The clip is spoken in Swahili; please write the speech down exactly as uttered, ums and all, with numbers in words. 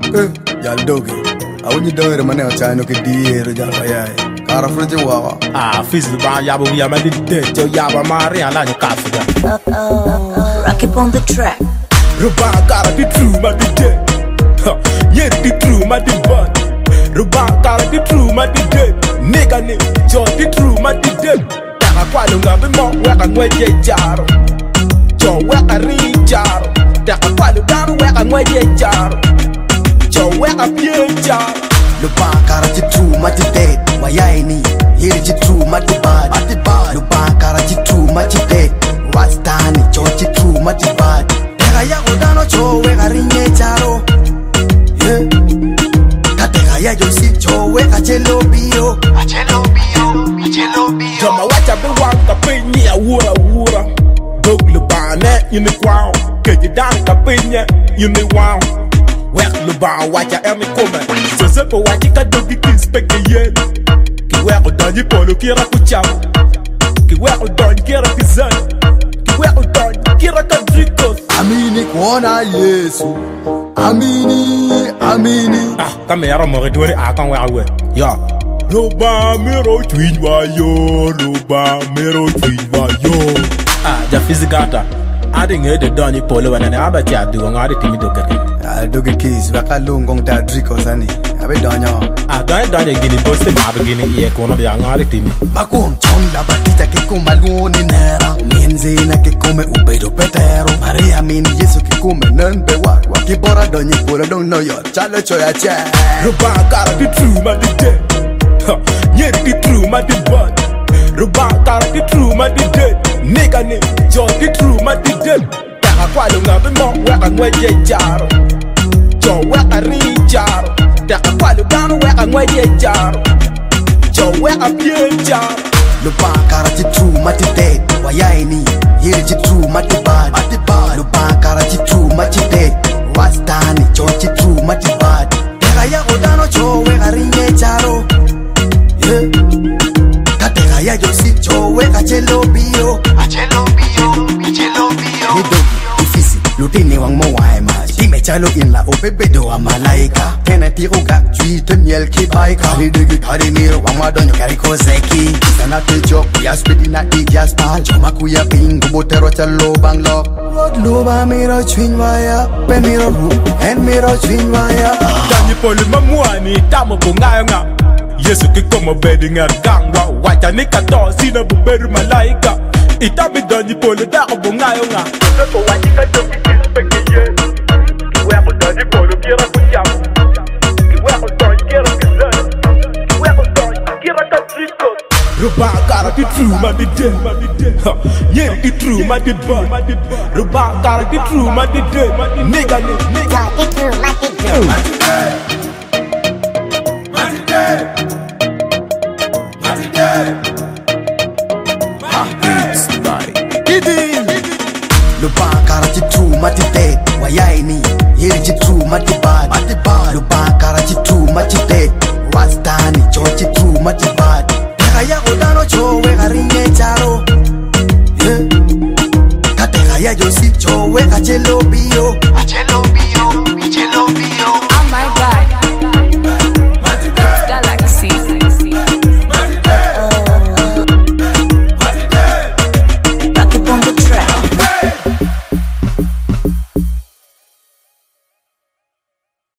Eh, y'all doggy. I want you to do it, man. I'm trying to get the air, y'all. Yeah, car of the wawa. Ah, fizz the bar, yabba, we are made dead. Yo, yabba, Maria, and I can't forget. Uh oh, rock it on the track. Ruba got the true, my dead. Yeah, the true, my dead. Ruba got the true, my dead. Nigga, Joe, the true, my dead. Taka kwalunga bimo, weka ngweje jaro. Joe, weka ri jaro. Taka kwalunga weka ngweje jaro. Joe, weka pie jaro. Ruba got the true, my dead. Wayaini, here is the true, my bad. Ruba got the true, my dead. What's done, Joe, the true, my bad. Ya godano chowe garinye charo yeah katega ya yosi chowe achelo bio achelo bio achelo bio jama wacha be wanka penye awura awura doglu bane yini kwao keji dan ka penye yini wow wek lu ba wacha emi kome so sepo wachi ka dogi kispeke yen ki wek danyi polo kira kucham ki wek danyi kira kizan ki wek danyi kira kadrikos amini kuona Yesu amini amini ah kame yaro mo dori akan wa we ya lo ba mero twinwa yo lo ba mero twinwa yo ah ja fizigata adi ngede doni polo wana na abati adu ngade timi dokere ah doge kiss bakalungong ta driko sani abe donyo ah dan dan gini poste ma be gini ye kono ya ngade timi bakum chonda batita ke kumaluni nera minzi na ke come ubedo petero Maria mini Yesu ke come nembe wa wa ke bora donyi polo don no yo chalo choya che Ruba got the true my dead yeah the true my dead Ruba got the true my dead nigga ni Joe the true my dead taka kwalunga bimo weka ngweje jaro Joe weka ri jaro taka kwalunga weka ngweje jaro Joe weka pie jaro Ruba got the true my dead wayaini here is the true my bad Ruba got the true my dead what's done George true my bad taka ya godano chowe garinye charo yeah katega ya yosi chowe achelo bio achelo bio achelo bio nido ifisi lutini wang mo wae ma dime chalo in la obebedo wa malaika tena tiro ga tweet miel ki baika ni digi kari miro wang ma donyo kari kozeki sana te job ya speedi na di gas pal choma kuya pingu botero chalo banglo Luba miro chwinwaya pe miro ru en miro chwinwaya Danyi poli mamwani tamo bungayo nga Yesu kikomo bedi ngar gangwa wacha nikato sina buberu malaika Itabi danyi poli dako bungayo nga Seko wachi kato kikispeke ye Kiweko danyi poli kira kucham Kiweko danyi kira kizan Kiweko danyi kira katriko Ruba got the true my dead yeah the true my dead Ruba got the true my dead nigga nigga Rock it through, rock it through.